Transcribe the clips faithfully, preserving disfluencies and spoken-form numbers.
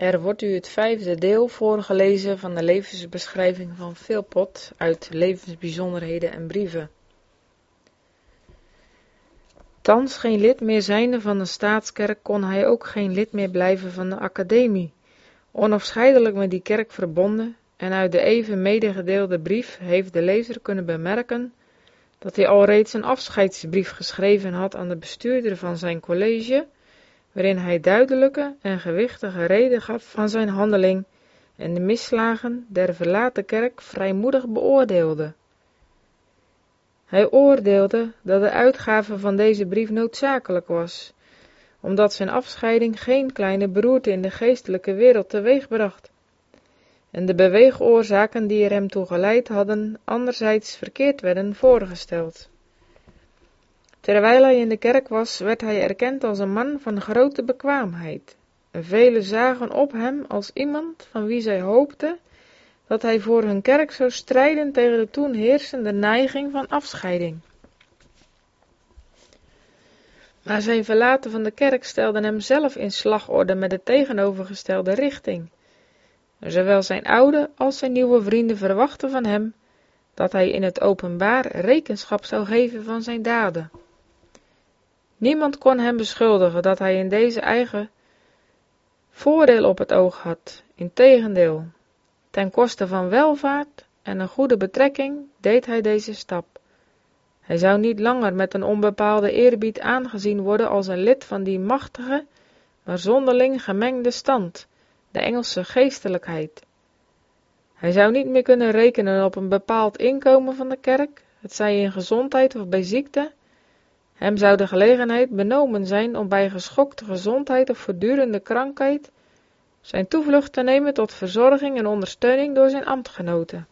Er wordt u het vijfde deel voorgelezen van de levensbeschrijving van Philpot uit Levensbijzonderheden en Brieven. Thans geen lid meer zijnde van de staatskerk kon hij ook geen lid meer blijven van de academie, onafscheidelijk met die kerk verbonden, en uit de even medegedeelde brief heeft de lezer kunnen bemerken dat hij alreeds een afscheidsbrief geschreven had aan de bestuurder van zijn college, waarin hij duidelijke en gewichtige reden gaf van zijn handeling en de misslagen der verlaten kerk vrijmoedig beoordeelde. Hij oordeelde dat de uitgave van deze brief noodzakelijk was, omdat zijn afscheiding geen kleine beroerte in de geestelijke wereld teweegbracht, en de beweegoorzaken die er hem toe geleid hadden anderzijds verkeerd werden voorgesteld. Terwijl hij in de kerk was, werd hij erkend als een man van grote bekwaamheid, en velen zagen op hem als iemand van wie zij hoopten dat hij voor hun kerk zou strijden tegen de toen heersende neiging van afscheiding. Maar zijn verlaten van de kerk stelde hem zelf in slagorde met de tegenovergestelde richting. Zowel zijn oude als zijn nieuwe vrienden verwachten van hem dat hij in het openbaar rekenschap zou geven van zijn daden. Niemand kon hem beschuldigen dat hij in deze eigen voordeel op het oog had. Integendeel, ten koste van welvaart en een goede betrekking deed hij deze stap. Hij zou niet langer met een onbepaalde eerbied aangezien worden als een lid van die machtige, maar zonderling gemengde stand, de Engelse geestelijkheid. Hij zou niet meer kunnen rekenen op een bepaald inkomen van de kerk, het zij in gezondheid of bij ziekte. Hem zou de gelegenheid benomen zijn om bij geschokte gezondheid of voortdurende krankheid zijn toevlucht te nemen tot verzorging en ondersteuning door zijn ambtgenoten.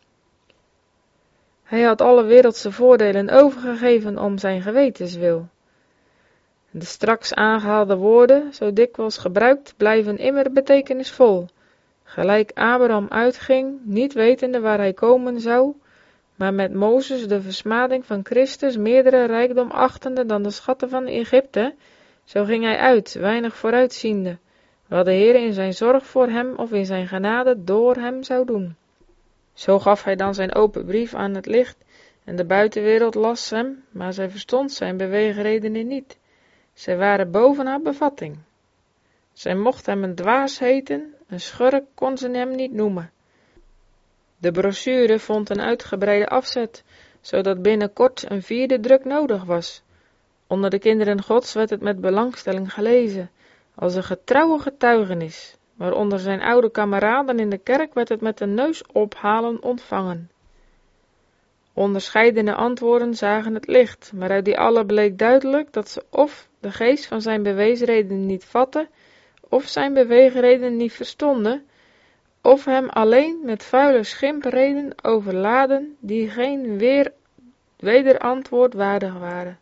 Hij had alle wereldse voordelen overgegeven om zijn gewetenswil. De straks aangehaalde woorden, zo dikwijls gebruikt, blijven immer betekenisvol. Gelijk Abraham uitging, niet wetende waar hij komen zou, maar met Mozes de versmading van Christus meerdere rijkdom achtende dan de schatten van Egypte, zo ging hij uit, weinig vooruitziende, wat de Heer in zijn zorg voor hem of in zijn genade door hem zou doen. Zo gaf hij dan zijn open brief aan het licht, en de buitenwereld las hem, maar zij verstond zijn beweegredenen niet. Zij waren boven haar bevatting. Zij mocht hem een dwaas heten, een schurk kon ze hem niet noemen. De brochure vond een uitgebreide afzet, zodat binnenkort een vierde druk nodig was. Onder de kinderen Gods werd het met belangstelling gelezen, als een getrouwe getuigenis, maar onder zijn oude kameraden in de kerk werd het met een neusophalen ontvangen. Onderscheidene antwoorden zagen het licht, maar uit die alle bleek duidelijk dat ze of de geest van zijn beweesreden niet vatten, of zijn beweegreden niet verstonden, of hem alleen met vuile schimpreden overladen die geen weer, wederantwoord waardig waren.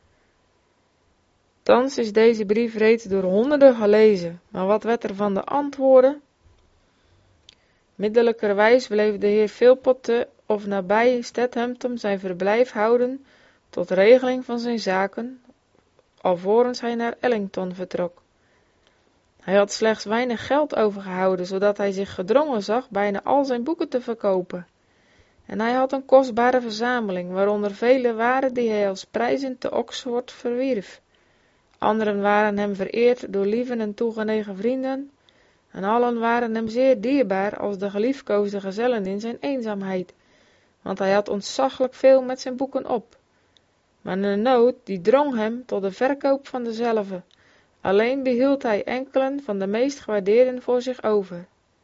Thans is deze brief reeds door honderden gelezen, maar wat werd er van de antwoorden? Middelijkerwijs bleef de heer Philpot te of nabij Stadhampton zijn verblijf houden tot regeling van zijn zaken, alvorens hij naar Ellington vertrok. Hij had slechts weinig geld overgehouden, zodat hij zich gedrongen zag bijna al zijn boeken te verkopen. En hij had een kostbare verzameling, waaronder vele waren die hij als prijzen te Oxford verwierf. Anderen waren hem vereerd door lieve en toegenegen vrienden, en allen waren hem zeer dierbaar als de geliefkoosde gezellen in zijn eenzaamheid, want hij had ontzaglijk veel met zijn boeken op. Maar de nood die drong hem tot de verkoop van dezelve. Alleen behield hij enkelen van de meest gewaardeerden voor zich over.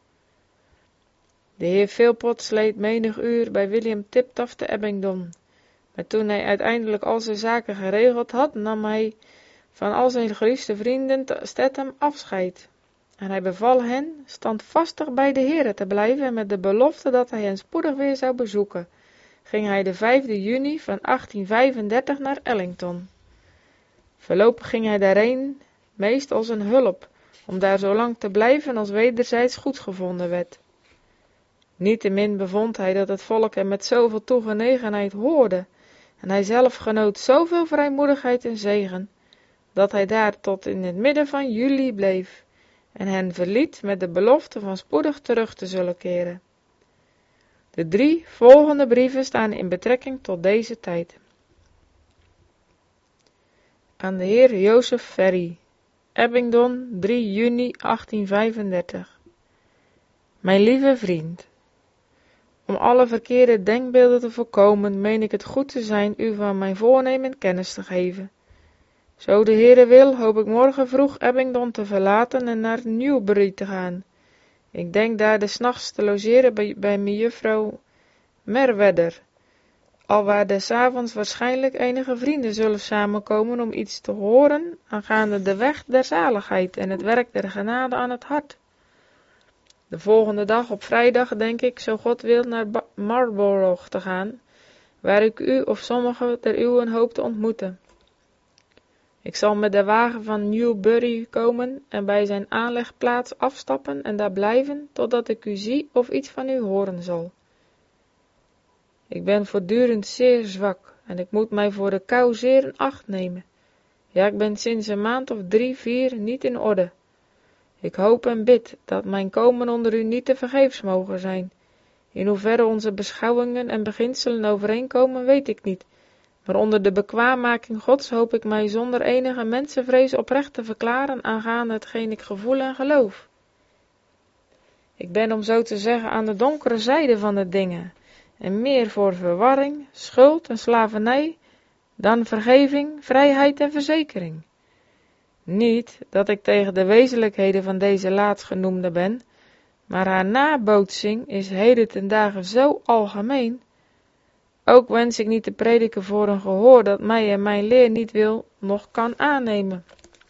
De heer Philpot sleet menig uur bij William Tiptaf te Abingdon, maar toen hij uiteindelijk al zijn zaken geregeld had, nam hij van al zijn geliefde vrienden te Statham afscheid. En hij beval hen standvastig bij de Heere te blijven en met de belofte dat hij hen spoedig weer zou bezoeken, ging hij de vijfde juni van achttien vijfendertig naar Ellington. Voorlopig ging hij daarheen, meest als een hulp, om daar zo lang te blijven als wederzijds goedgevonden werd. Niettemin bevond hij dat het volk hem met zoveel toegenegenheid hoorde, en hij zelf genoot zoveel vrijmoedigheid en zegen, dat hij daar tot in het midden van juli bleef, en hen verliet met de belofte van spoedig terug te zullen keren. De drie volgende brieven staan in betrekking tot deze tijd. Aan de heer Joseph Ferry, Abingdon, drie juni achttienhonderdvijfendertig. Mijn lieve vriend, om alle verkeerde denkbeelden te voorkomen, meen ik het goed te zijn u van mijn voornemen kennis te geven. Zo de Heere wil, hoop ik morgen vroeg Abingdon te verlaten en naar Newbury te gaan. Ik denk daar des nachts te logeren bij, bij mejuffrouw Merwedder, alwaar des avonds waarschijnlijk enige vrienden zullen samenkomen om iets te horen aangaande de weg der zaligheid en het werk der genade aan het hart. De volgende dag op vrijdag denk ik, zo God wil, naar Ba- Marlborough te gaan, waar ik u of sommigen der uwen hoop te ontmoeten. Ik zal met de wagen van Newbury komen en bij zijn aanlegplaats afstappen en daar blijven, totdat ik u zie of iets van u horen zal. Ik ben voortdurend zeer zwak en ik moet mij voor de kou zeer in acht nemen. Ja, ik ben sinds een maand of drie, vier niet in orde. Ik hoop en bid dat mijn komen onder u niet te vergeefs mogen zijn. In hoeverre onze beschouwingen en beginselen overeenkomen, weet ik niet. Maar onder de bekwaammaking Gods hoop ik mij zonder enige mensenvrees oprecht te verklaren aangaande hetgeen ik gevoel en geloof. Ik ben om zo te zeggen aan de donkere zijde van de dingen, en meer voor verwarring, schuld en slavernij, dan vergeving, vrijheid en verzekering. Niet dat ik tegen de wezenlijkheden van deze laatstgenoemde ben, maar haar nabootsing is heden ten dagen zo algemeen. Ook wens ik niet te prediken voor een gehoor dat mij en mijn leer niet wil, noch kan aannemen.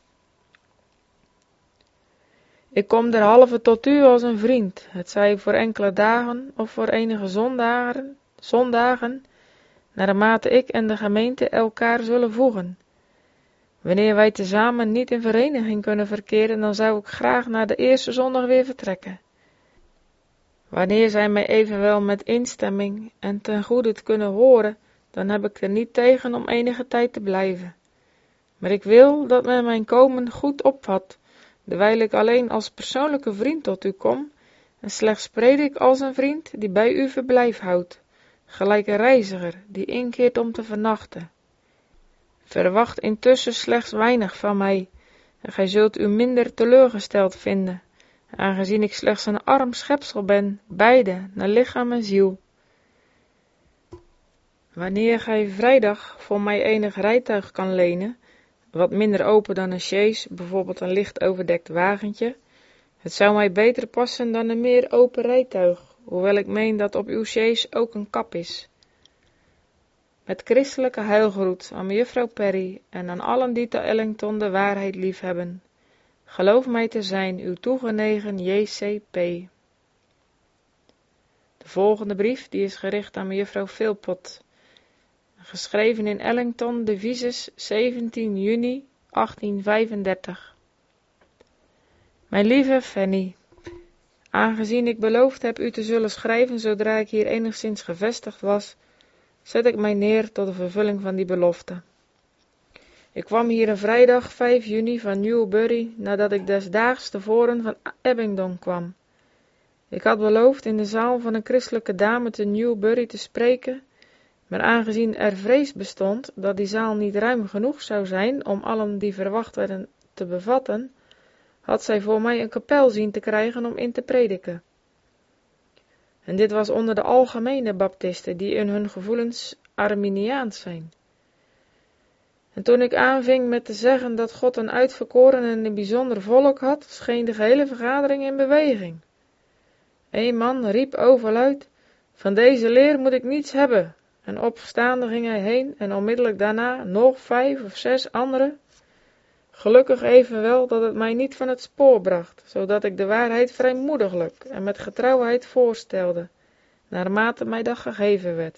Ik kom derhalve tot u als een vriend, het zij voor enkele dagen of voor enige zondagen, zondagen, naarmate ik en de gemeente elkaar zullen voegen. Wanneer wij tezamen niet in vereniging kunnen verkeren, dan zou ik graag naar de eerste zondag weer vertrekken. Wanneer zij mij evenwel met instemming en ten goede het kunnen horen, dan heb ik er niet tegen om enige tijd te blijven. Maar ik wil dat men mijn komen goed opvat, dewijl ik alleen als persoonlijke vriend tot u kom, en slechts predik als een vriend die bij u verblijf houdt, gelijk een reiziger die inkeert om te vernachten. Verwacht intussen slechts weinig van mij, en gij zult u minder teleurgesteld vinden, aangezien ik slechts een arm schepsel ben, beide naar lichaam en ziel. Wanneer gij vrijdag voor mij enig rijtuig kan lenen, wat minder open dan een sjees, bijvoorbeeld een licht overdekt wagentje, het zou mij beter passen dan een meer open rijtuig, hoewel ik meen dat op uw sjees ook een kap is. Met christelijke heilgroet aan mejuffrouw Perry en aan allen die te Ellington de waarheid liefhebben. Geloof mij te zijn uw toegenegen J C P. De volgende brief die is gericht aan mejuffrouw Philpott, geschreven in Ellington, Devizes, zeventien juni achttienhonderdvijfendertig. Mijn lieve Fanny, aangezien ik beloofd heb u te zullen schrijven zodra ik hier enigszins gevestigd was, zet ik mij neer tot de vervulling van die belofte. Ik kwam hier een vrijdag vijf juni van Newbury, nadat ik des daags tevoren van Abingdon kwam. Ik had beloofd in de zaal van een christelijke dame te Newbury te spreken, maar aangezien er vrees bestond dat die zaal niet ruim genoeg zou zijn om allen die verwacht werden te bevatten, had zij voor mij een kapel zien te krijgen om in te prediken. En dit was onder de algemene baptisten, die in hun gevoelens Arminiaans zijn. En toen ik aanving met te zeggen dat God een uitverkoren en een bijzonder volk had, scheen de gehele vergadering in beweging. Een man riep overluid, van deze leer moet ik niets hebben. En opstaande ging hij heen en onmiddellijk daarna nog vijf of zes anderen. Gelukkig evenwel dat het mij niet van het spoor bracht, zodat ik de waarheid vrijmoediglijk en met getrouwheid voorstelde, naarmate mij dat gegeven werd.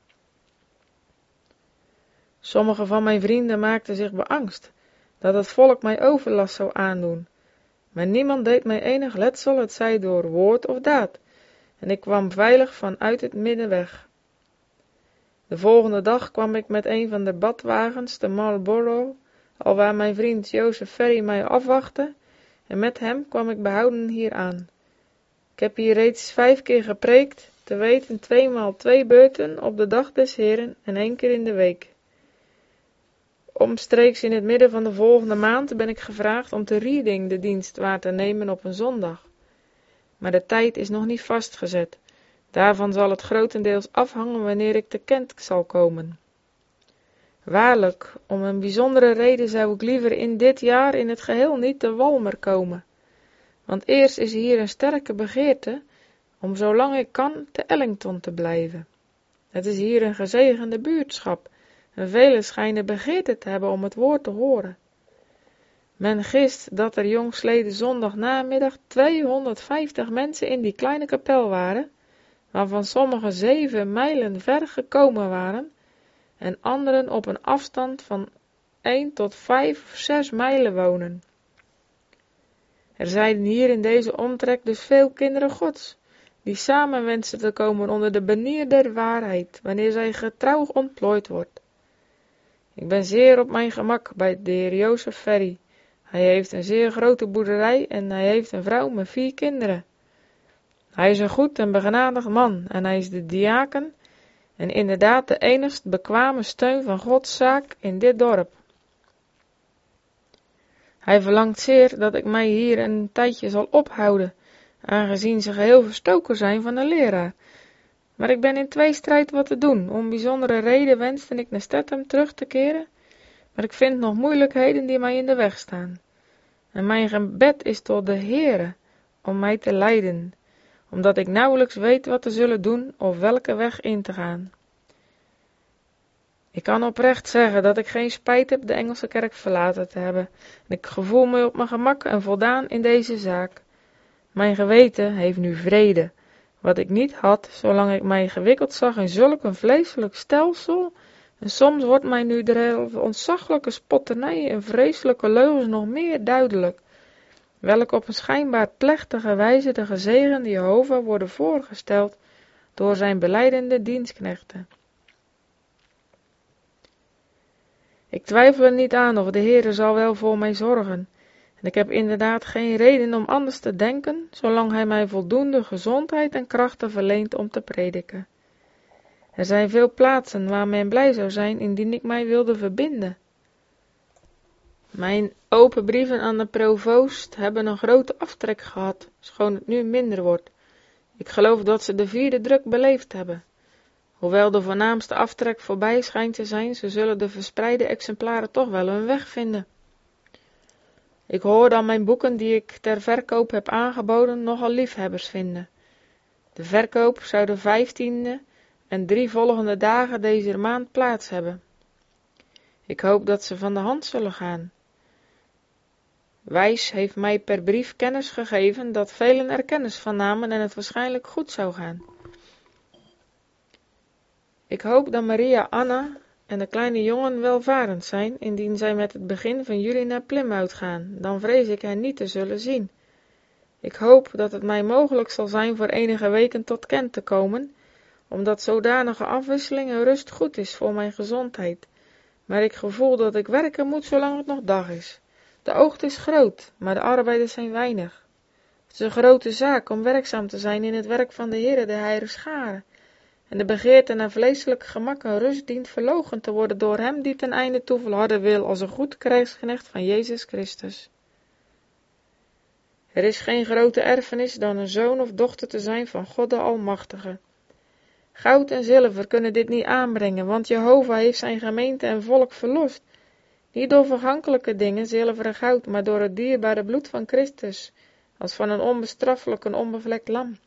Sommige van mijn vrienden maakten zich beangst, dat het volk mij overlast zou aandoen, maar niemand deed mij enig letsel, het zij door woord of daad, en ik kwam veilig vanuit het midden weg. De volgende dag kwam ik met een van de badwagens te Marlborough, alwaar mijn vriend Joseph Ferry mij afwachtte, en met hem kwam ik behouden hier aan. Ik heb hier reeds vijf keer gepreekt, te weten tweemaal twee beurten op de dag des Heren en één keer in de week. Omstreeks in het midden van de volgende maand ben ik gevraagd om te reading de dienst waar te nemen op een zondag. Maar de tijd is nog niet vastgezet. Daarvan zal het grotendeels afhangen wanneer ik te Kent zal komen. Waarlijk, om een bijzondere reden zou ik liever in dit jaar in het geheel niet te Walmer komen. Want eerst is hier een sterke begeerte om zolang ik kan te Ellington te blijven. Het is hier een gezegende buurtschap en velen schijnen begeerte te hebben om het woord te horen. Men gist dat er jongsleden zondagnamiddag tweehonderdvijftig mensen in die kleine kapel waren, waarvan sommigen zeven mijlen ver gekomen waren en anderen op een afstand van één tot vijf of zes mijlen wonen. Er zijn hier in deze omtrek dus veel kinderen Gods, die samen wensen te komen onder de banier der waarheid, wanneer zij getrouw ontplooid wordt. Ik ben zeer op mijn gemak bij de heer Jozef Ferry. Hij heeft een zeer grote boerderij en hij heeft een vrouw met vier kinderen. Hij is een goed en begenadigd man en hij is de diaken en inderdaad de enigst bekwame steun van Gods zaak in dit dorp. Hij verlangt zeer dat ik mij hier een tijdje zal ophouden, aangezien ze geheel verstoken zijn van de leraar. Maar ik ben in tweestrijd wat te doen. Om bijzondere reden wenste ik naar Stedham terug te keren, maar ik vind nog moeilijkheden die mij in de weg staan. En mijn gebed is tot de Heere om mij te leiden, omdat ik nauwelijks weet wat te zullen doen of welke weg in te gaan. Ik kan oprecht zeggen dat ik geen spijt heb de Engelse kerk verlaten te hebben. En ik gevoel me op mijn gemak en voldaan in deze zaak. Mijn geweten heeft nu vrede, wat ik niet had, zolang ik mij gewikkeld zag in zulk een vleeselijk stelsel, en soms wordt mij nu de ontzaglijke spotternijen en vreselijke leugens nog meer duidelijk, welke op een schijnbaar plechtige wijze de gezegende Jehovah worden voorgesteld door zijn belijdende dienstknechten. Ik twijfel er niet aan of de Heere zal wel voor mij zorgen, en ik heb inderdaad geen reden om anders te denken, zolang hij mij voldoende gezondheid en krachten verleent om te prediken. Er zijn veel plaatsen waar men blij zou zijn indien ik mij wilde verbinden. Mijn open brieven aan de provoost hebben een grote aftrek gehad, schoon het nu minder wordt. Ik geloof dat ze de vierde druk beleefd hebben. Hoewel de voornaamste aftrek voorbij schijnt te zijn, ze zullen de verspreide exemplaren toch wel hun weg vinden. Ik hoor dan mijn boeken die ik ter verkoop heb aangeboden nogal liefhebbers vinden. De verkoop zou de vijftiende en drie volgende dagen deze maand plaats hebben. Ik hoop dat ze van de hand zullen gaan. Wijs heeft mij per brief kennis gegeven dat velen er kennis van namen en het waarschijnlijk goed zou gaan. Ik hoop dat Maria Anna en de kleine jongen welvarend zijn, indien zij met het begin van juli naar Plymouth gaan, dan vrees ik hen niet te zullen zien. Ik hoop dat het mij mogelijk zal zijn voor enige weken tot Kent te komen, omdat zodanige afwisseling en rust goed is voor mijn gezondheid, maar ik gevoel dat ik werken moet zolang het nog dag is. De oogst is groot, maar de arbeiders zijn weinig. Het is een grote zaak om werkzaam te zijn in het werk van de Heere, de Heilige Scharen, en de begeerte naar vleeselijk gemak en rust dient verloochend te worden door hem die ten einde toe volharden wil als een goed krijgsknecht van Jezus Christus. Er is geen grote erfenis dan een zoon of dochter te zijn van God de Almachtige. Goud en zilver kunnen dit niet aanbrengen, want Jehovah heeft zijn gemeente en volk verlost, niet door vergankelijke dingen, zilver en goud, maar door het dierbare bloed van Christus, als van een onbestraffelijk en onbevlekt lam.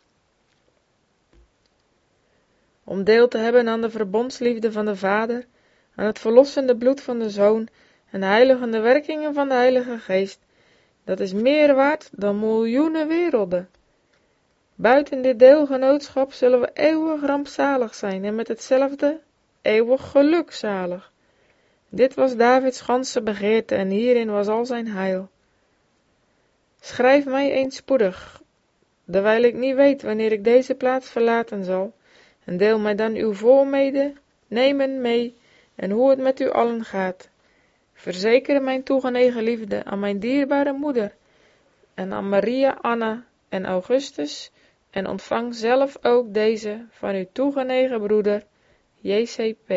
Om deel te hebben aan de verbondsliefde van de Vader, aan het verlossende bloed van de Zoon en de heiligende werkingen van de Heilige Geest, dat is meer waard dan miljoenen werelden. Buiten dit deelgenootschap zullen we eeuwig rampzalig zijn en met hetzelfde eeuwig gelukzalig. Dit was Davids ganse begeerte en hierin was al zijn heil. Schrijf mij eens spoedig, terwijl ik niet weet wanneer ik deze plaats verlaten zal, en deel mij dan uw voormede nemen mee en hoe het met u allen gaat. Verzeker mijn toegenegen liefde aan mijn dierbare moeder, en aan Maria, Anna en Augustus, en ontvang zelf ook deze van uw toegenegen broeder, J C P.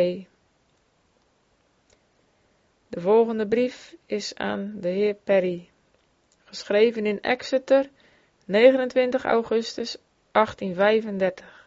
De volgende brief is aan de heer Perry, geschreven in Exeter, negenentwintig augustus achttienhonderdvijfendertig.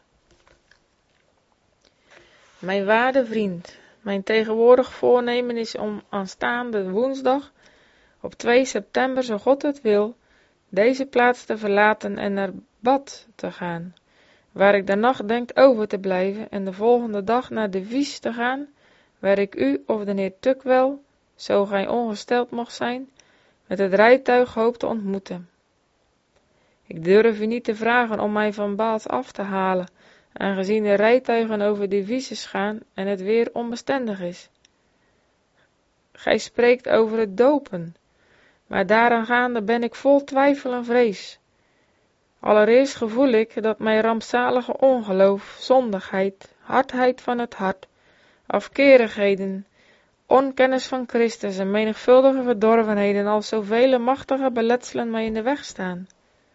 Mijn waarde vriend, mijn tegenwoordig voornemen is om aanstaande woensdag op twee september, zo God het wil, deze plaats te verlaten en naar Bad te gaan, waar ik de nacht denk over te blijven en de volgende dag naar de Wies te gaan, waar ik u of de heer Tukwell, zo gij ongesteld mocht zijn, met het rijtuig hoop te ontmoeten. Ik durf u niet te vragen om mij van Baals af te halen, aangezien de rijtuigen over de Wieses gaan en het weer onbestendig is. Gij spreekt over het dopen, maar daaraan ben ik vol twijfel en vrees. Allereerst gevoel ik dat mijn rampzalige ongeloof, zondigheid, hardheid van het hart, afkerigheden, onkennis van Christus en menigvuldige verdorvenheden als zoveel machtige beletselen mij in de weg staan.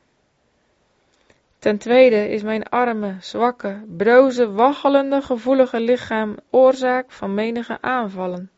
Ten tweede is mijn arme, zwakke, broze, waggelende, gevoelige lichaam oorzaak van menige aanvallen.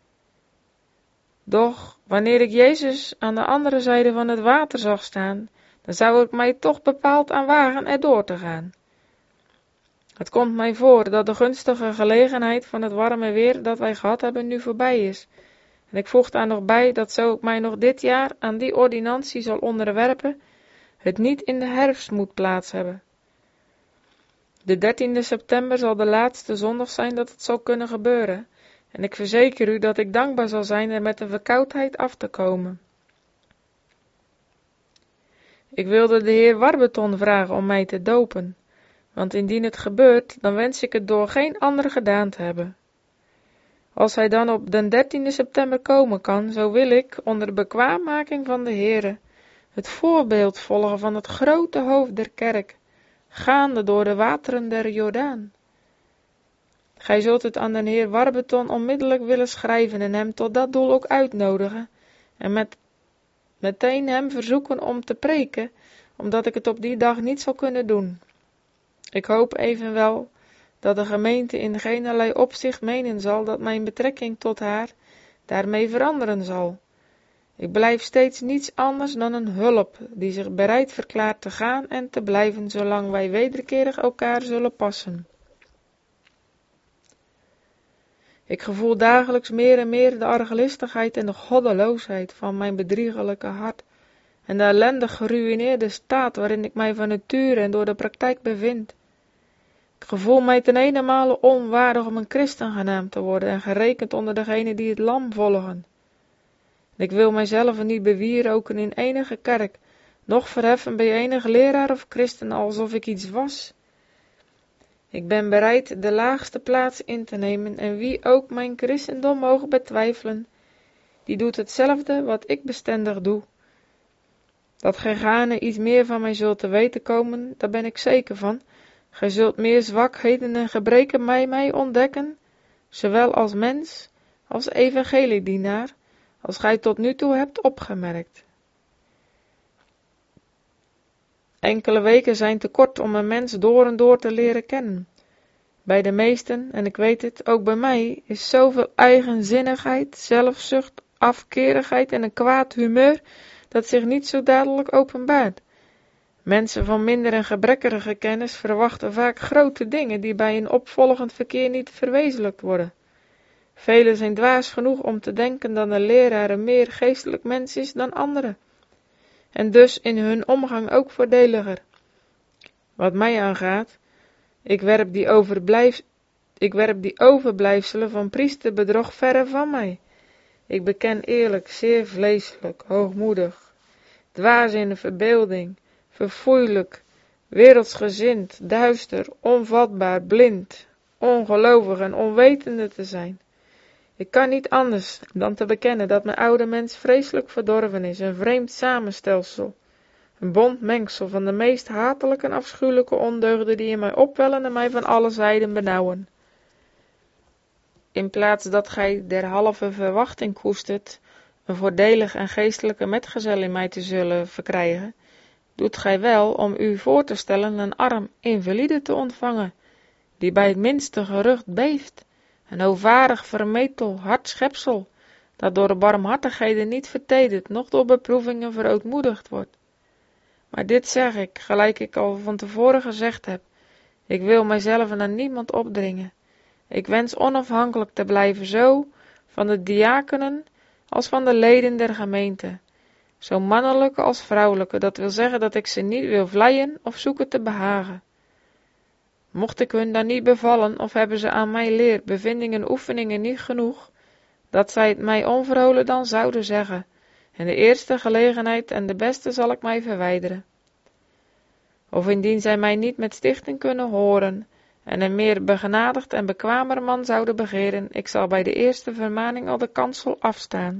Doch, wanneer ik Jezus aan de andere zijde van het water zag staan, dan zou ik mij toch bepaald aan wagen er door te gaan. Het komt mij voor dat de gunstige gelegenheid van het warme weer dat wij gehad hebben nu voorbij is. En ik voeg daar nog bij dat zo ik mij nog dit jaar aan die ordinantie zal onderwerpen, het niet in de herfst moet plaats hebben. De dertiende september zal de laatste zondag zijn dat het zal kunnen gebeuren, en ik verzeker u dat ik dankbaar zal zijn er met een verkoudheid af te komen. Ik wilde de heer Warburton vragen om mij te dopen, want indien het gebeurt, dan wens ik het door geen ander gedaan te hebben. Als hij dan op den dertiende september komen kan, zo wil ik, onder de bekwaammaking van de Heere, het voorbeeld volgen van het grote hoofd der kerk, gaande door de wateren der Jordaan. Gij zult het aan de heer Warburton onmiddellijk willen schrijven en hem tot dat doel ook uitnodigen, en met meteen hem verzoeken om te preken, omdat ik het op die dag niet zal kunnen doen. Ik hoop evenwel dat de gemeente in geenerlei opzicht menen zal dat mijn betrekking tot haar daarmee veranderen zal. Ik blijf steeds niets anders dan een hulp, die zich bereid verklaart te gaan en te blijven, zolang wij wederkerig elkaar zullen passen. Ik gevoel dagelijks meer en meer de argelistigheid en de goddeloosheid van mijn bedriegelijke hart en de ellendig geruïneerde staat waarin ik mij van nature en door de praktijk bevind. Ik gevoel mij ten eenenmale onwaardig om een christen genaamd te worden en gerekend onder degenen die het lam volgen. Ik wil mijzelf niet bewieroken in enige kerk, noch verheffen bij enige leraar of christen alsof ik iets was. Ik ben bereid de laagste plaats in te nemen en wie ook mijn christendom mogen betwijfelen, die doet hetzelfde wat ik bestendig doe. Dat gij gaarne iets meer van mij zult te weten komen, daar ben ik zeker van. Gij zult meer zwakheden en gebreken bij mij ontdekken, zowel als mens, als evangeliedienaar, als gij tot nu toe hebt opgemerkt. Enkele weken zijn te kort om een mens door en door te leren kennen. Bij de meesten, en ik weet het, ook bij mij, is zoveel eigenzinnigheid, zelfzucht, afkerigheid en een kwaad humeur, dat zich niet zo dadelijk openbaart. Mensen van minder en gebrekkige kennis verwachten vaak grote dingen die bij een opvolgend verkeer niet verwezenlijkt worden. Velen zijn dwaas genoeg om te denken dat een leraar een meer geestelijk mens is dan anderen, en dus in hun omgang ook voordeliger. Wat mij aangaat, ik werp die, overblijf, ik werp die overblijfselen van priesterbedrog verre van mij. Ik beken eerlijk, zeer vleeselijk, hoogmoedig, dwaas in de verbeelding, verfoeilijk, wereldsgezind, duister, onvatbaar, blind, ongelovig en onwetende te zijn. Ik kan niet anders dan te bekennen dat mijn oude mens vreselijk verdorven is, een vreemd samenstelsel, een bont mengsel van de meest hatelijke en afschuwelijke ondeugden die in mij opwellen en mij van alle zijden benauwen. In plaats dat gij derhalve verwachting koestert, een voordelig en geestelijke metgezel in mij te zullen verkrijgen, doet gij wel om u voor te stellen een arm invalide te ontvangen, die bij het minste gerucht beeft, een overvaardig vermetel hard schepsel, dat door de barmhartigheden niet vertederd, noch door beproevingen verootmoedigd wordt. Maar dit zeg ik, gelijk ik al van tevoren gezegd heb, ik wil mijzelf aan niemand opdringen. Ik wens onafhankelijk te blijven, zo van de diakenen als van de leden der gemeente, zo mannelijke als vrouwelijke, dat wil zeggen dat ik ze niet wil vleien of zoeken te behagen. Mocht ik hun dan niet bevallen, of hebben ze aan mij leer, bevindingen en oefeningen niet genoeg, dat zij het mij onverholen dan zouden zeggen, en de eerste gelegenheid en de beste zal ik mij verwijderen. Of indien zij mij niet met stichting kunnen horen, en een meer begenadigd en bekwamer man zouden begeren, ik zal bij de eerste vermaning al de kansel afstaan.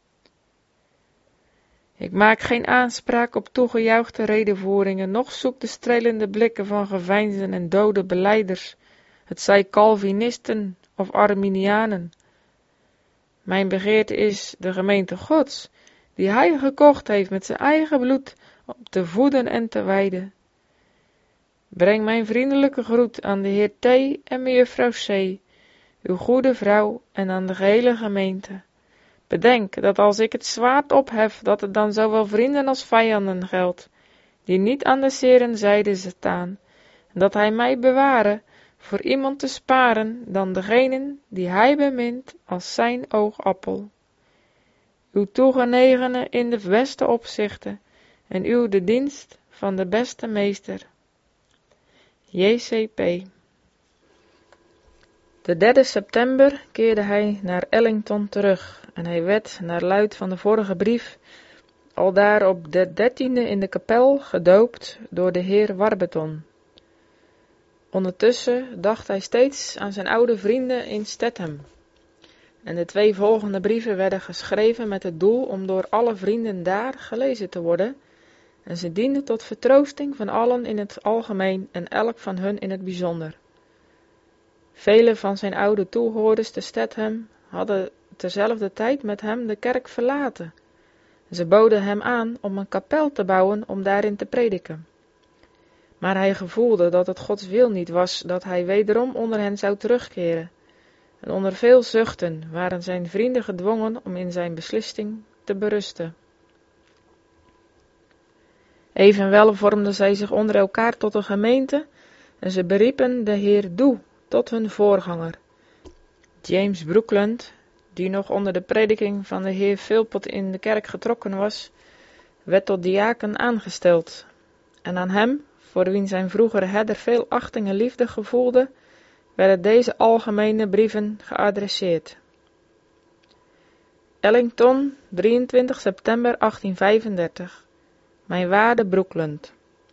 Ik maak geen aanspraak op toegejuichte redevoeringen, noch zoek de strelende blikken van geveinsden en dode belijders, het zij Calvinisten of Arminianen. Mijn begeerte is de gemeente Gods, die hij gekocht heeft met zijn eigen bloed, om te voeden en te weiden. Breng mijn vriendelijke groet aan de heer T. en mejuffrouw C., uw goede vrouw, en aan de gehele gemeente. Bedenk dat als ik het zwaard ophef, dat het dan zowel vrienden als vijanden geldt, die niet aan de zeren zijde staan, en dat hij mij beware voor iemand te sparen dan degenen die hij bemint als zijn oogappel. Uw toegenegene in de beste opzichten, en uw de dienst van de beste meester. J C P. De derde september keerde hij naar Ellington terug en hij werd, naar luid van de vorige brief, aldaar op de dertiende in de kapel gedoopt door de heer Warburton. Ondertussen dacht hij steeds aan zijn oude vrienden in Statham. En de twee volgende brieven werden geschreven met het doel om door alle vrienden daar gelezen te worden, en ze dienden tot vertroosting van allen in het algemeen en elk van hun in het bijzonder. Vele van zijn oude toehoorders te Statham hadden terzelfde tijd met hem de kerk verlaten. Ze boden hem aan om een kapel te bouwen om daarin te prediken. Maar hij gevoelde dat het Gods wil niet was dat hij wederom onder hen zou terugkeren. En onder veel zuchten waren zijn vrienden gedwongen om in zijn beslissing te berusten. Evenwel vormden zij zich onder elkaar tot een gemeente en ze beriepen de heer Doe tot hun voorganger. James Brookland, die nog onder de prediking van de heer Philpott in de kerk getrokken was, werd tot diaken aangesteld. En aan hem, voor wien zijn vroegere herder veel achting en liefde gevoelde, werden deze algemene brieven geadresseerd. Ellington, drieëntwintig september achttienvijfendertig. Mijn waarde Brookland.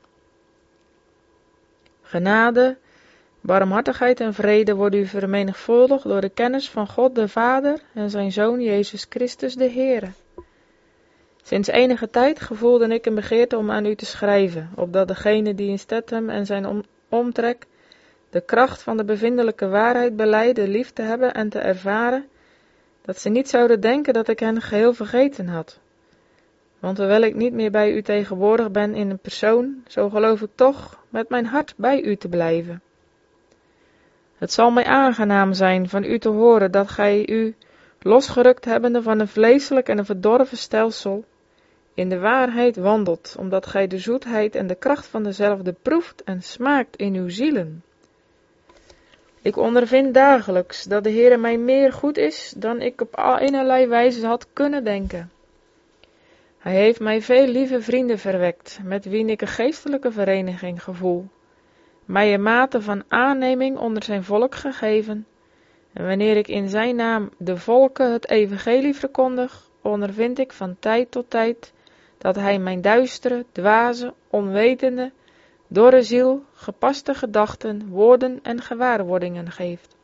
Genade, barmhartigheid en vrede worden u vermenigvuldigd door de kennis van God de Vader en zijn Zoon Jezus Christus de Heere. Sinds enige tijd gevoelde ik een begeerte om aan u te schrijven, opdat degene die in Statham en zijn om omtrek de kracht van de bevindelijke waarheid belijden lief te hebben en te ervaren, dat ze niet zouden denken dat ik hen geheel vergeten had. Want hoewel ik niet meer bij u tegenwoordig ben in een persoon, zo geloof ik toch met mijn hart bij u te blijven. Het zal mij aangenaam zijn van u te horen dat gij u, losgerukt hebbende van een vleeselijk en een verdorven stelsel, in de waarheid wandelt, omdat gij de zoetheid en de kracht van dezelfde proeft en smaakt in uw zielen. Ik ondervind dagelijks dat de Heere mij meer goed is dan ik op allerlei wijze had kunnen denken. Hij heeft mij veel lieve vrienden verwekt, met wie ik een geestelijke vereniging gevoel, mij een mate van aanneming onder zijn volk gegeven, en wanneer ik in zijn naam de volken het evangelie verkondig, ondervind ik van tijd tot tijd dat hij mijn duistere, dwaze, onwetende, dorre ziel gepaste gedachten, woorden en gewaarwordingen geeft.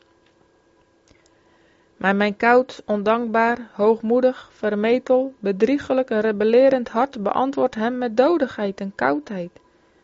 Maar mijn koud, ondankbaar, hoogmoedig, vermetel, bedriegelijk en rebellerend hart beantwoordt hem met dodigheid en koudheid,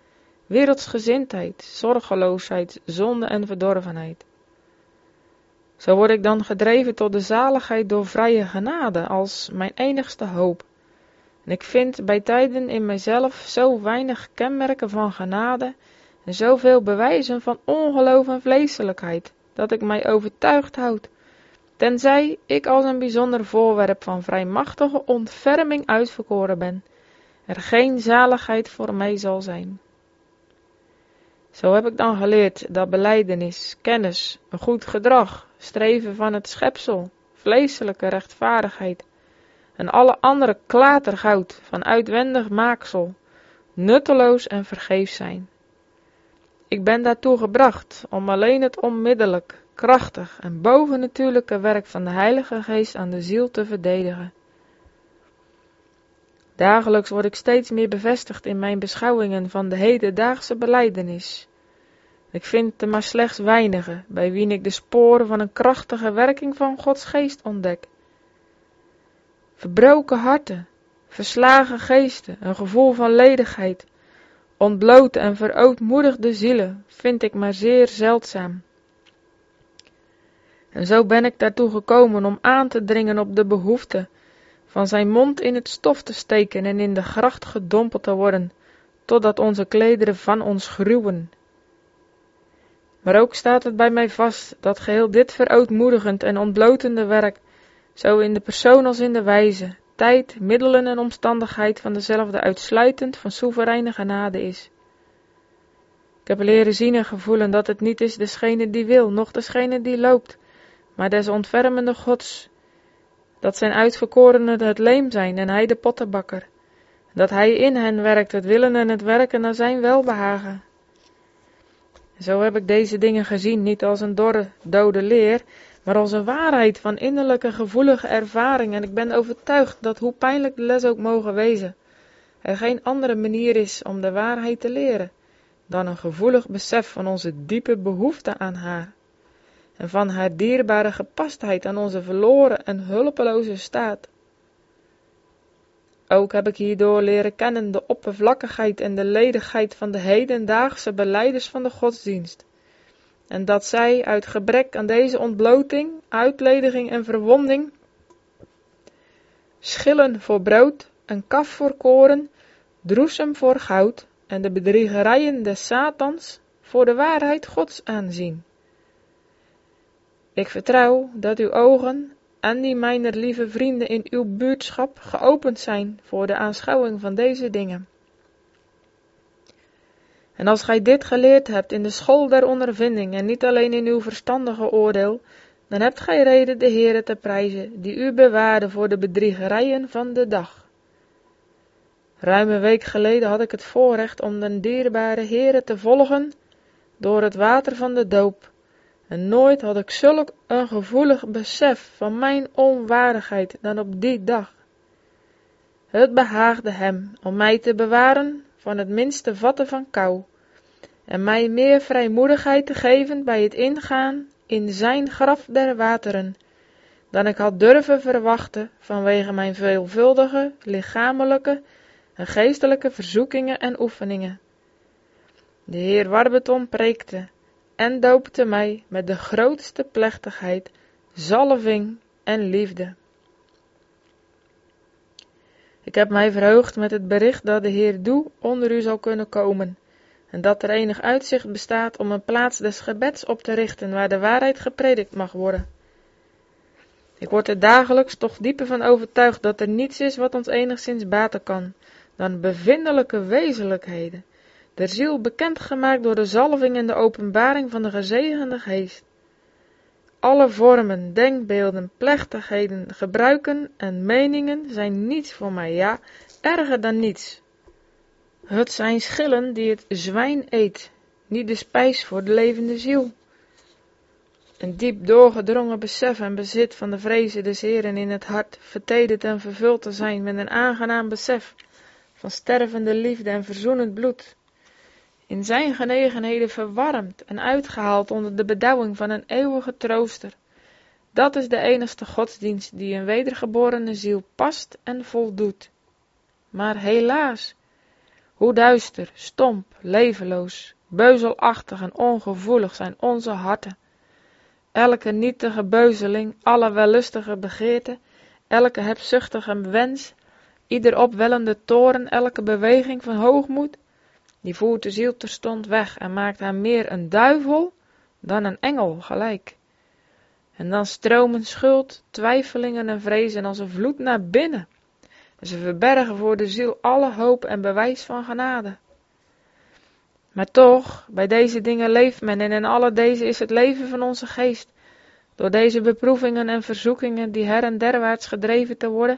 wereldsgezindheid, zorgeloosheid, zonde en verdorvenheid. Zo word ik dan gedreven tot de zaligheid door vrije genade als mijn enigste hoop. En ik vind bij tijden in mijzelf zo weinig kenmerken van genade en zoveel bewijzen van ongeloof en vleeselijkheid, dat ik mij overtuigd houd, tenzij ik als een bijzonder voorwerp van vrijmachtige ontferming uitverkoren ben, er geen zaligheid voor mij zal zijn. Zo heb ik dan geleerd dat belijdenis, kennis, een goed gedrag, streven van het schepsel, vleeselijke rechtvaardigheid en alle andere klatergoud van uitwendig maaksel, nutteloos en vergeefs zijn. Ik ben daartoe gebracht om alleen het onmiddellijk, krachtig en bovennatuurlijke werk van de Heilige Geest aan de ziel te verdedigen. Dagelijks word ik steeds meer bevestigd in mijn beschouwingen van de hedendaagse belijdenis. Ik vind er maar slechts weinigen, bij wien ik de sporen van een krachtige werking van Gods geest ontdek. Verbroken harten, verslagen geesten, een gevoel van ledigheid, ontblote en verootmoedigde zielen vind ik maar zeer zeldzaam. En zo ben ik daartoe gekomen om aan te dringen op de behoefte van zijn mond in het stof te steken en in de gracht gedompeld te worden, totdat onze klederen van ons gruwen. Maar ook staat het bij mij vast dat geheel dit verootmoedigend en ontblotende werk, zo in de persoon als in de wijze, tijd, middelen en omstandigheid van dezelfde uitsluitend van soevereine genade is. Ik heb leren zien en gevoelen dat het niet is desgene die wil, noch desgene die loopt, maar des ontfermende Gods, dat zijn uitverkorenen het leem zijn en hij de pottenbakker, dat hij in hen werkt het willen en het werken naar zijn welbehagen. Zo heb ik deze dingen gezien, niet als een dorre, dode leer, maar als een waarheid van innerlijke gevoelige ervaring, en ik ben overtuigd dat hoe pijnlijk de les ook mogen wezen, er geen andere manier is om de waarheid te leren, dan een gevoelig besef van onze diepe behoefte aan haar, en van haar dierbare gepastheid aan onze verloren en hulpeloze staat. Ook heb ik hierdoor leren kennen de oppervlakkigheid en de ledigheid van de hedendaagse belijders van de godsdienst, en dat zij uit gebrek aan deze ontbloting, uitlediging en verwonding schillen voor brood, een kaf voor koren, droesem voor goud en de bedriegerijen des Satans voor de waarheid Gods aanzien. Ik vertrouw dat uw ogen en die mijner lieve vrienden in uw buurtschap geopend zijn voor de aanschouwing van deze dingen. En als gij dit geleerd hebt in de school der ondervinding en niet alleen in uw verstandige oordeel, dan hebt gij reden de Heere te prijzen, die u bewaarde voor de bedriegerijen van de dag. Ruim een week geleden had ik het voorrecht om den dierbare Heere te volgen door het water van de doop, en nooit had ik zulk een gevoelig besef van mijn onwaardigheid dan op die dag. Het behaagde hem om mij te bewaren van het minste vatten van kou, en mij meer vrijmoedigheid te geven bij het ingaan in zijn graf der wateren, dan ik had durven verwachten vanwege mijn veelvuldige, lichamelijke en geestelijke verzoekingen en oefeningen. De Heer Warburton preekte en doopte mij met de grootste plechtigheid, zalving en liefde. Ik heb mij verheugd met het bericht dat de Heer Doe onder u zal kunnen komen, en dat er enig uitzicht bestaat om een plaats des gebeds op te richten waar de waarheid gepredikt mag worden. Ik word er dagelijks toch dieper van overtuigd dat er niets is wat ons enigszins baten kan, dan bevindelijke wezenlijkheden, der ziel bekendgemaakt door de zalving en de openbaring van de gezegende geest. Alle vormen, denkbeelden, plechtigheden, gebruiken en meningen zijn niets voor mij, ja, erger dan niets. Het zijn schillen die het zwijn eet, niet de spijs voor de levende ziel. Een diep doorgedrongen besef en bezit van de vrezen des Heeren in het hart, vertederd en vervuld te zijn met een aangenaam besef van stervende liefde en verzoenend bloed, in zijn genegenheden verwarmd en uitgehaald onder de bedauwing van een eeuwige trooster. Dat is de enigste godsdienst die een wedergeborene ziel past en voldoet. Maar helaas, hoe duister, stomp, levenloos, beuzelachtig en ongevoelig zijn onze harten. elke nietige beuzeling, alle wellustige begeerte, elke hebzuchtige wens, ieder opwellende toren, elke beweging van hoogmoed, die voert de ziel terstond weg en maakt haar meer een duivel dan een engel gelijk. En dan stromen schuld, twijfelingen en vrezen als een vloed naar binnen. En ze verbergen voor de ziel alle hoop en bewijs van genade. Maar toch, bij deze dingen leeft men en in alle deze is het leven van onze geest. Door deze beproevingen en verzoekingen die her en derwaarts gedreven te worden,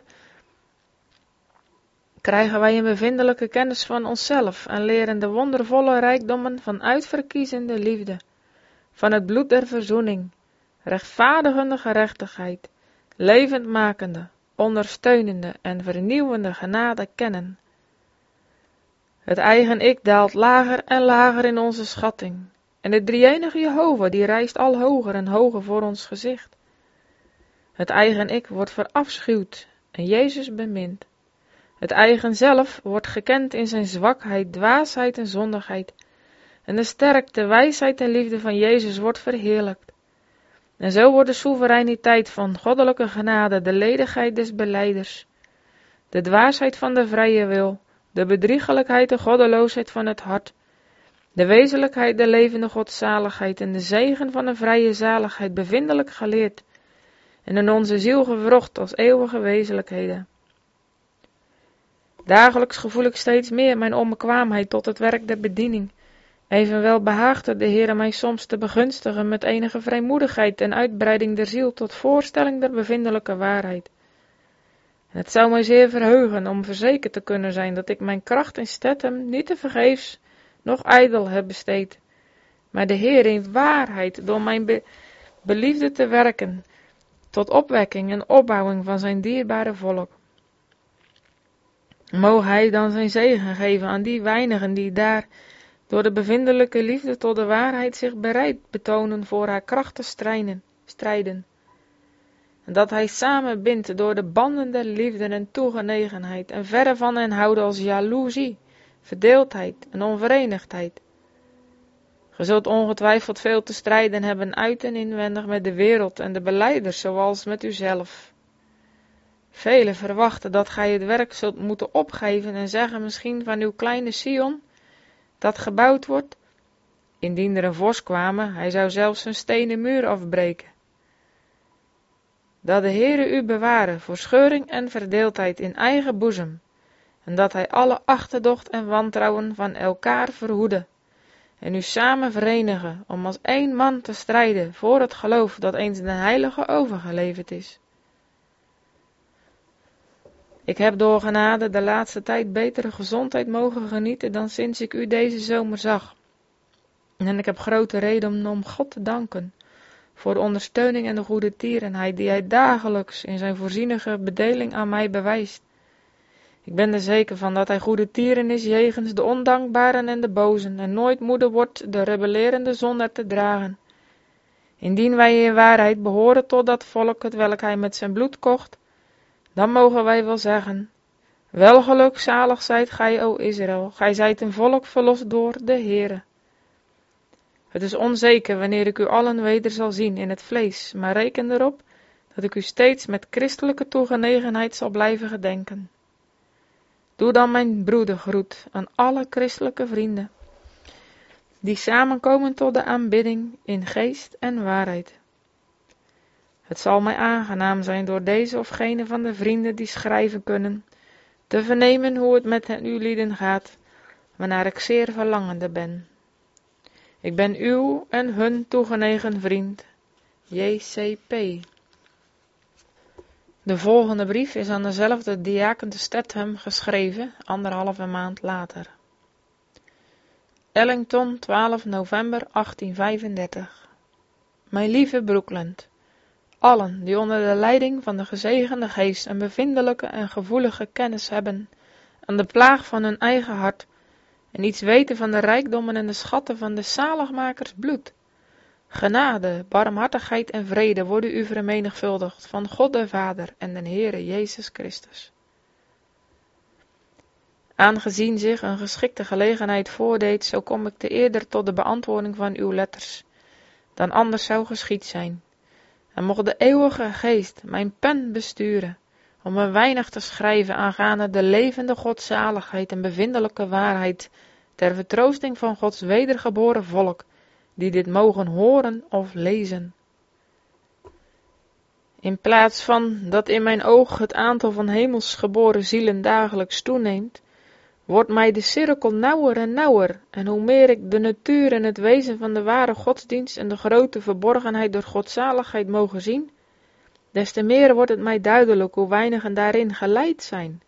krijgen wij een bevindelijke kennis van onszelf en leren de wondervolle rijkdommen van uitverkiezende liefde, van het bloed der verzoening, rechtvaardigende gerechtigheid, levendmakende, ondersteunende en vernieuwende genade kennen. Het eigen ik daalt lager en lager in onze schatting, en de drie-enige Jehovah die rijst al hoger en hoger voor ons gezicht. Het eigen ik wordt verafschuwd en Jezus bemint. Het eigen zelf wordt gekend in zijn zwakheid, dwaasheid en zondigheid, en de sterkte, wijsheid en liefde van Jezus wordt verheerlijkt. En zo wordt de soevereiniteit van goddelijke genade de ledigheid des belijders, de dwaasheid van de vrije wil, de bedriegelijkheid, de goddeloosheid van het hart, de wezenlijkheid, de levende godzaligheid en de zegen van een vrije zaligheid bevindelijk geleerd en in onze ziel gewrocht als eeuwige wezenlijkheden. Dagelijks gevoel ik steeds meer mijn onbekwaamheid tot het werk der bediening. Evenwel behaagt het de Heere mij soms te begunstigen met enige vrijmoedigheid en uitbreiding der ziel tot voorstelling der bevindelijke waarheid. En het zou mij zeer verheugen om verzekerd te kunnen zijn dat ik mijn kracht in Stetham niet te vergeefs, noch ijdel heb besteed, maar de Heer in waarheid door mijn be beliefde te werken, tot opwekking en opbouwing van zijn dierbare volk. Moge hij dan zijn zegen geven aan die weinigen die daar door de bevindelijke liefde tot de waarheid zich bereid betonen voor haar kracht te strijden, strijden. En dat hij samenbindt door de banden der liefde en toegenegenheid en verre van hen houden als jaloezie, verdeeldheid en onverenigdheid. Ge zult ongetwijfeld veel te strijden hebben uit en inwendig met de wereld en de belijders zoals met uzelf. Velen verwachten dat gij het werk zult moeten opgeven en zeggen misschien van uw kleine Sion, dat gebouwd wordt. Indien er een vos kwame, hij zou zelfs een stenen muur afbreken. Dat de Heere u beware voor scheuring en verdeeldheid in eigen boezem, en dat hij alle achterdocht en wantrouwen van elkaar verhoede, en u samen verenigen om als één man te strijden voor het geloof dat eens den heilige overgeleverd is. Ik heb door genade de laatste tijd betere gezondheid mogen genieten dan sinds ik u deze zomer zag. En ik heb grote reden om God te danken voor de ondersteuning en de goede tierenheid die hij dagelijks in zijn voorzienige bedeling aan mij bewijst. Ik ben er zeker van dat hij goede tieren is jegens de ondankbaren en de bozen en nooit moede wordt de rebellerende zondaar te dragen. Indien wij in waarheid behoren tot dat volk hetwelk hij met zijn bloed kocht, dan mogen wij wel zeggen, welgelukzalig zijt gij, o Israël, gij zijt een volk verlost door de Heere. Het is onzeker wanneer ik u allen weder zal zien in het vlees, maar reken erop dat ik u steeds met christelijke toegenegenheid zal blijven gedenken. Doe dan mijn broedergroet aan alle christelijke vrienden, die samenkomen tot de aanbidding in geest en waarheid. Het zal mij aangenaam zijn door deze of gene van de vrienden die schrijven kunnen, te vernemen hoe het met hen uw lieden gaat, waarnaar ik zeer verlangende ben. Ik ben uw en hun toegenegen vriend, J C P. De volgende brief is aan dezelfde diaken te Stetham geschreven, anderhalve maand later. Ellington, twaalf november achttienvijfendertig. Mijn lieve Brookland, allen die onder de leiding van de gezegende geest een bevindelijke en gevoelige kennis hebben aan de plaag van hun eigen hart en iets weten van de rijkdommen en de schatten van de zaligmakers bloed. Genade, barmhartigheid en vrede worden u vermenigvuldigd van God de Vader en den Heere Jezus Christus. Aangezien zich een geschikte gelegenheid voordeed, zo kom ik te eerder tot de beantwoording van uw letters, dan anders zou geschied zijn. en mocht de eeuwige geest mijn pen besturen, om een weinig te schrijven aangaande de levende godzaligheid en bevindelijke waarheid, ter vertroosting van Gods wedergeboren volk, die dit mogen horen of lezen. In plaats van dat in mijn oog het aantal van hemels geboren zielen dagelijks toeneemt, wordt mij de cirkel nauwer en nauwer, en hoe meer ik de natuur en het wezen van de ware godsdienst en de grote verborgenheid door godzaligheid mogen zien, des te meer wordt het mij duidelijk hoe weinigen daarin geleid zijn.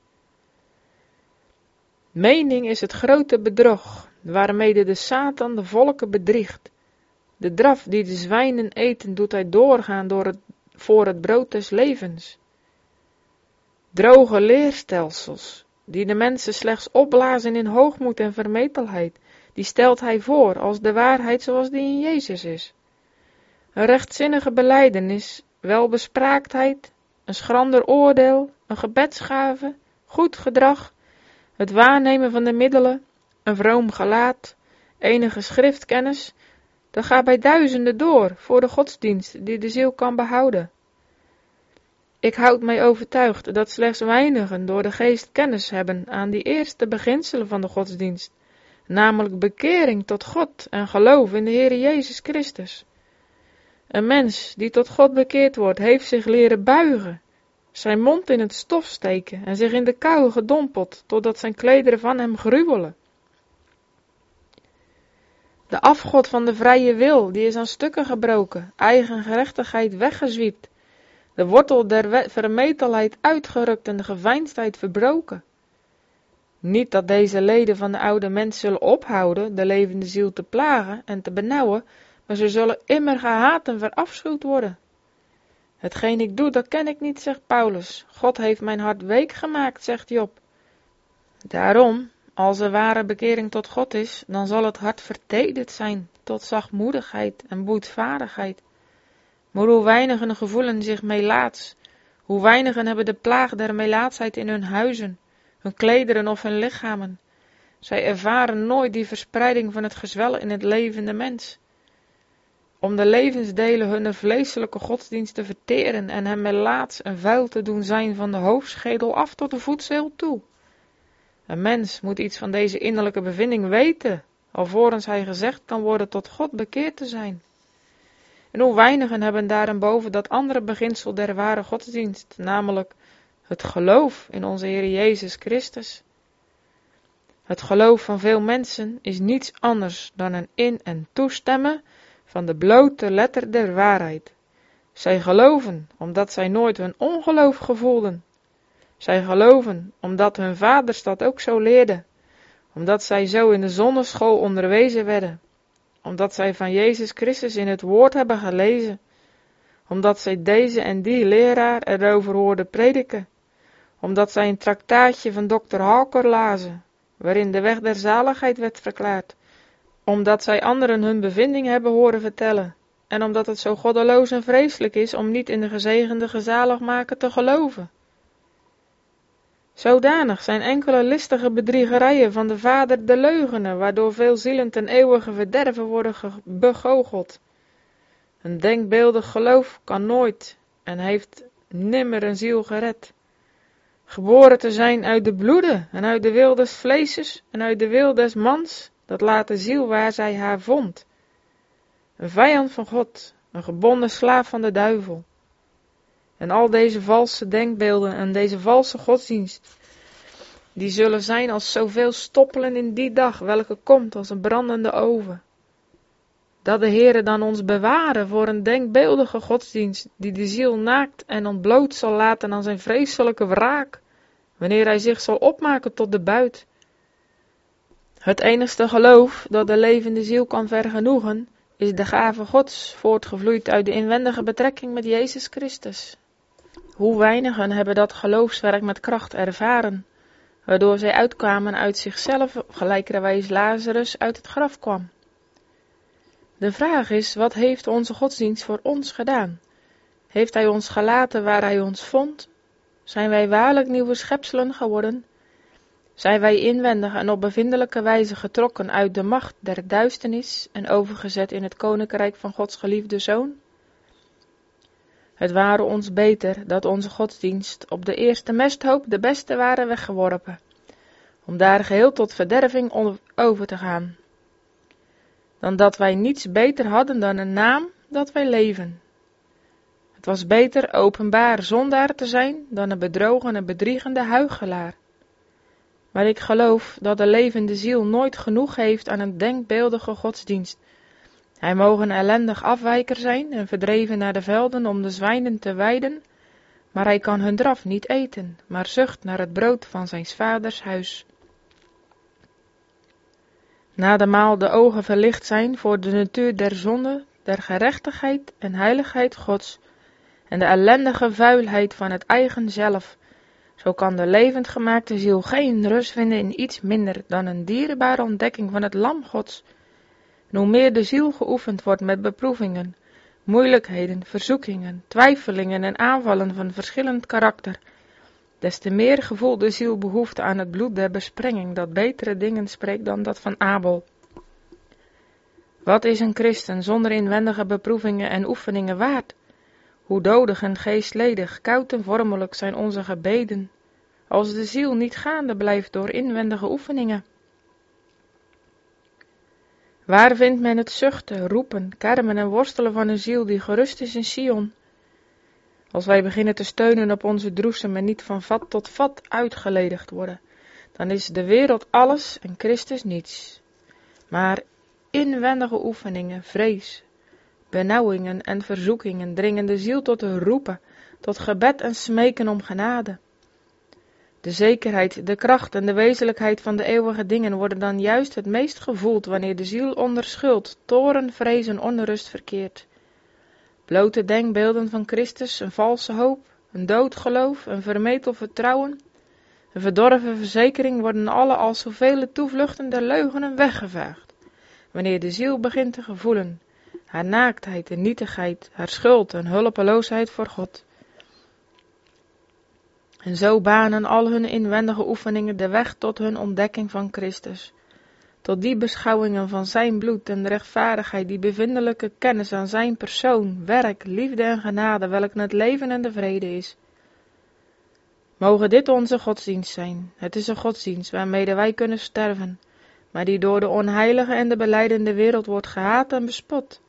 Mening is het grote bedrog, waarmede de Satan de volken bedriegt. De draf die de zwijnen eten, doet hij doorgaan door het, voor het brood des levens. Droge leerstelsels, die de mensen slechts opblazen in hoogmoed en vermetelheid, die stelt hij voor als de waarheid zoals die in Jezus is. Een rechtzinnige belijdenis, welbespraaktheid, een schrander oordeel, een gebedsgave, goed gedrag, het waarnemen van de middelen, een vroom gelaat, enige schriftkennis, dat gaat bij duizenden door voor de godsdienst die de ziel kan behouden. Ik houd mij overtuigd dat slechts weinigen door de geest kennis hebben aan die eerste beginselen van de godsdienst, namelijk bekering tot God en geloof in de Heer Jezus Christus. Een mens die tot God bekeerd wordt, heeft zich leren buigen, zijn mond in het stof steken en zich in de kou gedompeld, totdat zijn klederen van hem gruwelen. De afgod van de vrije wil, die is aan stukken gebroken, eigen gerechtigheid weggezwiept, de wortel der vermetelheid uitgerukt en de geveinsdheid verbroken. Niet dat deze leden van de oude mens zullen ophouden de levende ziel te plagen en te benauwen, maar ze zullen immer gehaat en verafschuwd worden. Hetgeen ik doe, dat ken ik niet, zegt Paulus. God heeft mijn hart week gemaakt, zegt Job. Daarom, als er ware bekering tot God is, dan zal het hart vertederd zijn tot zachtmoedigheid en boetvaardigheid. Maar hoe weinigen gevoelen zich melaats, hoe weinigen hebben de plaag der melaatsheid in hun huizen, hun klederen of hun lichamen. Zij ervaren nooit die verspreiding van het gezwel in het levende mens. Om de levensdelen hunner vleeselijke godsdienst te verteren en hem melaats en vuil te doen zijn van de hoofdschedel af tot de voetzeel toe. Een mens moet iets van deze innerlijke bevinding weten, alvorens hij gezegd kan worden tot God bekeerd te zijn. En hoe weinigen hebben daarenboven dat andere beginsel der ware godsdienst, namelijk het geloof in onze Heer Jezus Christus. Het geloof van veel mensen is niets anders dan een in- en toestemmen van de blote letter der waarheid. Zij geloven omdat zij nooit hun ongeloof gevoelden. Zij geloven omdat hun vaders dat ook zo leerden, omdat zij zo in de zonneschool onderwezen werden, omdat zij van Jezus Christus in het woord hebben gelezen, omdat zij deze en die leraar erover hoorden prediken, omdat zij een traktaatje van dokter Hawker lazen, waarin de weg der zaligheid werd verklaard, omdat zij anderen hun bevinding hebben horen vertellen, en omdat het zo goddeloos en vreselijk is om niet in de gezegende gezaligmaker te geloven. Zodanig zijn enkele listige bedriegerijen van de vader de leugenen, waardoor veel zielen ten eeuwige verderven worden begoocheld. Een denkbeeldig geloof kan nooit en heeft nimmer een ziel gered. Geboren te zijn uit de bloeden en uit de wil des vleeses en uit de wil des mans, dat laat de ziel waar zij haar vond. Een vijand van God, een gebonden slaaf van de duivel. En al deze valse denkbeelden en deze valse godsdienst, die zullen zijn als zoveel stoppelen in die dag, welke komt als een brandende oven. Dat de Heere dan ons bewaren voor een denkbeeldige godsdienst, die de ziel naakt en ontbloot zal laten aan zijn vreselijke wraak, wanneer hij zich zal opmaken tot de buit. Het enigste geloof dat de levende ziel kan vergenoegen, is de gave Gods, voortgevloeid uit de inwendige betrekking met Jezus Christus. Hoe weinigen hebben dat geloofswerk met kracht ervaren, waardoor zij uitkwamen uit zichzelf, gelijkerwijs Lazarus uit het graf kwam. De vraag is, wat heeft onze godsdienst voor ons gedaan? Heeft hij ons gelaten waar hij ons vond? Zijn wij waarlijk nieuwe schepselen geworden? Zijn wij inwendig en op bevindelijke wijze getrokken uit de macht der duisternis en overgezet in het koninkrijk van Gods geliefde Zoon? Het ware ons beter dat onze godsdienst op de eerste mesthoop de beste waren weggeworpen, om daar geheel tot verderving over te gaan, dan dat wij niets beter hadden dan een naam dat wij leven. Het was beter openbaar zondaar te zijn dan een bedrogen en bedriegende huichelaar. Maar ik geloof dat de levende ziel nooit genoeg heeft aan een denkbeeldige godsdienst. Hij moge een ellendig afwijker zijn en verdreven naar de velden om de zwijnen te weiden, maar hij kan hun draf niet eten, maar zucht naar het brood van zijn vaders huis. Na de maal de ogen verlicht zijn voor de natuur der zonde, der gerechtigheid en heiligheid Gods, en de ellendige vuilheid van het eigen zelf, zo kan de levend gemaakte ziel geen rust vinden in iets minder dan een dierbare ontdekking van het lam Gods. En hoe meer de ziel geoefend wordt met beproevingen, moeilijkheden, verzoekingen, twijfelingen en aanvallen van verschillend karakter, des te meer gevoelt de ziel behoefte aan het bloed der besprenging, dat betere dingen spreekt dan dat van Abel. Wat is een christen zonder inwendige beproevingen en oefeningen waard? Hoe dodig en geestledig, koud en vormelijk zijn onze gebeden, als de ziel niet gaande blijft door inwendige oefeningen. Waar vindt men het zuchten, roepen, kermen en worstelen van een ziel die gerust is in Sion? Als wij beginnen te steunen op onze droesem en niet van vat tot vat uitgeledigd worden, dan is de wereld alles en Christus niets. Maar inwendige oefeningen, vrees, benauwingen en verzoekingen dringen de ziel tot een roepen, tot gebed en smeken om genade. De zekerheid, de kracht en de wezenlijkheid van de eeuwige dingen worden dan juist het meest gevoeld wanneer de ziel onder schuld, toorn, vrees en onrust verkeert. Blote denkbeelden van Christus, een valse hoop, een dood geloof, een vermetel vertrouwen, een verdorven verzekering worden alle als zoveel toevluchten der leugenen weggevaagd, wanneer de ziel begint te gevoelen haar naaktheid en nietigheid, haar schuld en hulpeloosheid voor God. En zo banen al hun inwendige oefeningen de weg tot hun ontdekking van Christus, tot die beschouwingen van zijn bloed en rechtvaardigheid, die bevindelijke kennis aan zijn persoon, werk, liefde en genade, welke het leven en de vrede is. Mogen dit onze godsdienst zijn. Het is een godsdienst waarmede wij kunnen sterven, maar die door de onheilige en de belijdende wereld wordt gehaat en bespot.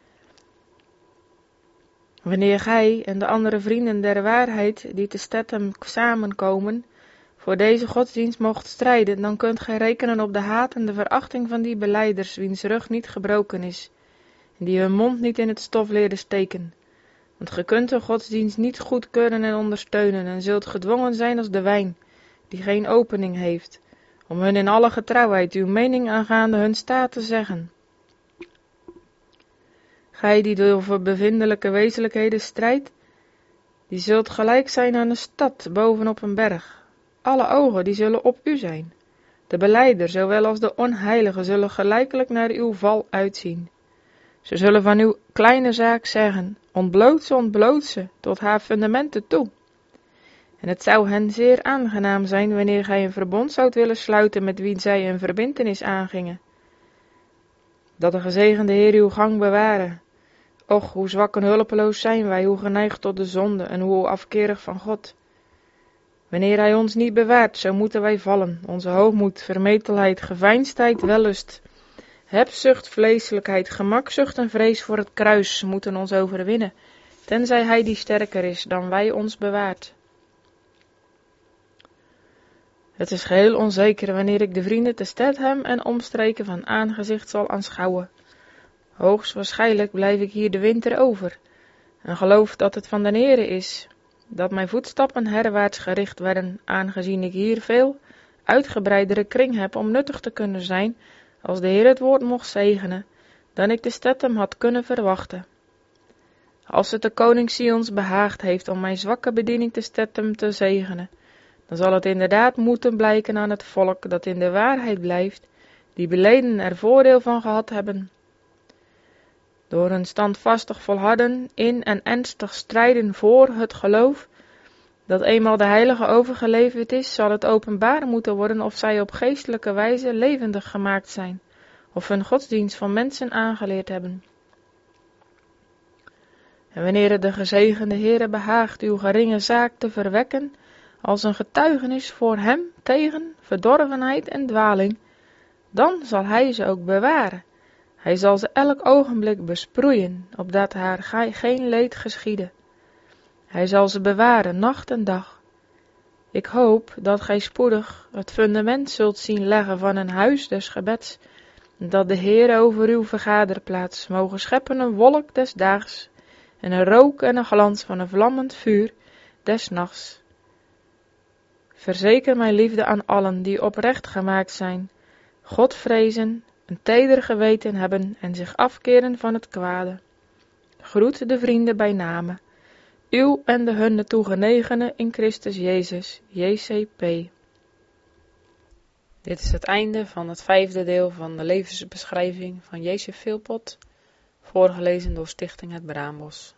Wanneer gij en de andere vrienden der waarheid, die te Stetham samenkomen, voor deze godsdienst mocht strijden, dan kunt gij rekenen op de haat en de verachting van die belijders, wiens rug niet gebroken is, en die hun mond niet in het stof leerden steken. Want gij kunt de godsdienst niet goedkeuren en ondersteunen, en zult gedwongen zijn als de wijn, die geen opening heeft, om hun in alle getrouwheid uw mening aangaande hun staat te zeggen. Gij die door bevindelijke wezenlijkheden strijdt, die zult gelijk zijn aan een stad bovenop een berg. Alle ogen die zullen op u zijn. De belijder, zowel als de onheilige, zullen gelijkelijk naar uw val uitzien. Ze zullen van uw kleine zaak zeggen, ontbloot ze, ontbloot ze, tot haar fundamenten toe. En het zou hen zeer aangenaam zijn, wanneer gij een verbond zoudt willen sluiten met wie zij een verbintenis aangingen. Dat de gezegende Heer uw gang bewaren. Och, hoe zwak en hulpeloos zijn wij, hoe geneigd tot de zonde en hoe afkerig van God. Wanneer hij ons niet bewaart, zo moeten wij vallen. Onze hoogmoed, vermetelheid, geveinsdheid, wellust, hebzucht, vleeselijkheid, gemakzucht en vrees voor het kruis moeten ons overwinnen, tenzij hij die sterker is dan wij ons bewaart. Het is geheel onzeker wanneer ik de vrienden te Stetham en omstreken van aangezicht zal aanschouwen. Hoogstwaarschijnlijk blijf ik hier de winter over, en geloof dat het van den Heere is, dat mijn voetstappen herwaarts gericht werden, aangezien ik hier veel uitgebreidere kring heb om nuttig te kunnen zijn, als de Heer het woord mocht zegenen, dan ik te Stetham had kunnen verwachten. Als het de koning Sions behaagd heeft om mijn zwakke bediening te Stetham te zegenen, dan zal het inderdaad moeten blijken aan het volk dat in de waarheid blijft, die beleden er voordeel van gehad hebben. Door hun standvastig volharden in en ernstig strijden voor het geloof, dat eenmaal de heilige overgeleverd is, zal het openbaar moeten worden of zij op geestelijke wijze levendig gemaakt zijn, of hun godsdienst van mensen aangeleerd hebben. En wanneer het de gezegende Heere behaagt uw geringe zaak te verwekken, als een getuigenis voor hem tegen verdorvenheid en dwaling, dan zal hij ze ook bewaren. Hij zal ze elk ogenblik besproeien, opdat haar geen leed geschiede. Hij zal ze bewaren nacht en dag. Ik hoop dat gij spoedig het fundament zult zien leggen van een huis des gebeds, dat de Heer over uw vergaderplaats mogen scheppen een wolk des daags, en een rook en een glans van een vlammend vuur des nachts. Verzeker mijn liefde aan allen die oprecht gemaakt zijn, God vrezen, een teder geweten hebben en zich afkeren van het kwade. Groet de vrienden bij name, uw en de hunne toegenegene in Christus Jezus, J C P. Dit is het einde van het vijfde deel van de levensbeschrijving van Jezus Philpot, voorgelezen door Stichting Het Braambos.